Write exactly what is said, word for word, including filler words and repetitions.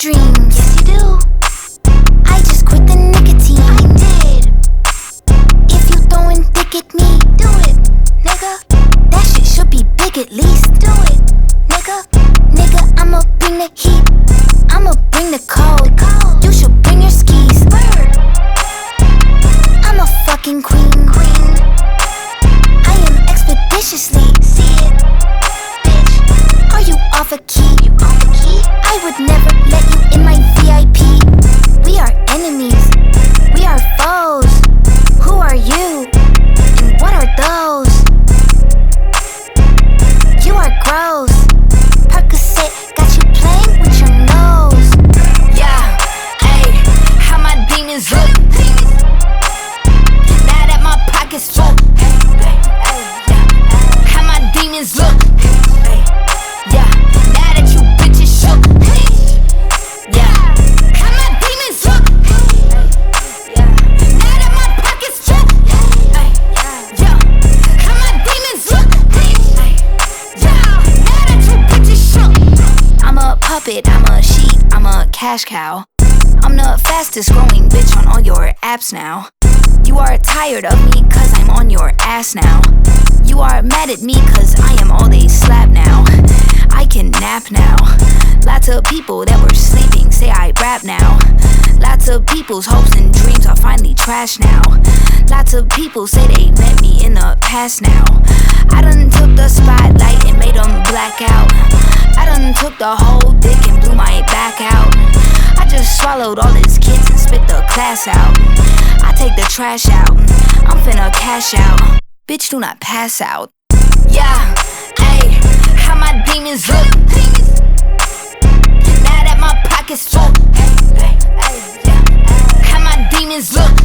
dreams. Yes, you do. I just quit the nicotine. I did. If you throwing dick at me, do it, nigga. That shit should be big at least. Do it, nigga. Nigga, I'ma bring the heat. I'ma bring the cold. You should bring your skis. Word. I'm a fucking queen. Queen. I am expeditiously. See it, bitch. Are you off a key? You off a key? I would never let you in my V I P. We are enemies. We are foes. Who are you? And what are those? You are gross. Percocet got you playing with your nose. Yeah, ayy, how my demons look. Now that my pocket's full. How my demons look. Yeah, now that you bitches shook. Yeah, how my demons look. Yeah, now that my pocket's full. Yeah, how my demons look. Yeah, now that you bitches shook. I'm a puppet, I'm a sheep, I'm a cash cow. I'm the fastest growing bitch on all your apps now. You are tired of me cause I'm on your ass now. You are mad at me cause I am all they slap now. I can nap now. Lots of people that were sleeping say I rap now. Lots of people's hopes and dreams are finally trash now. Lots of people say they met me in the past now. I done took the spotlight and made them black out. I done took the whole dick and blew my back out. I just swallowed all his kids and spit the class out. I take the trash out, I'm finna cash out. Bitch, do not pass out. Yeah, ayy, how my demons look. Now that my pocket's full. How my demons look.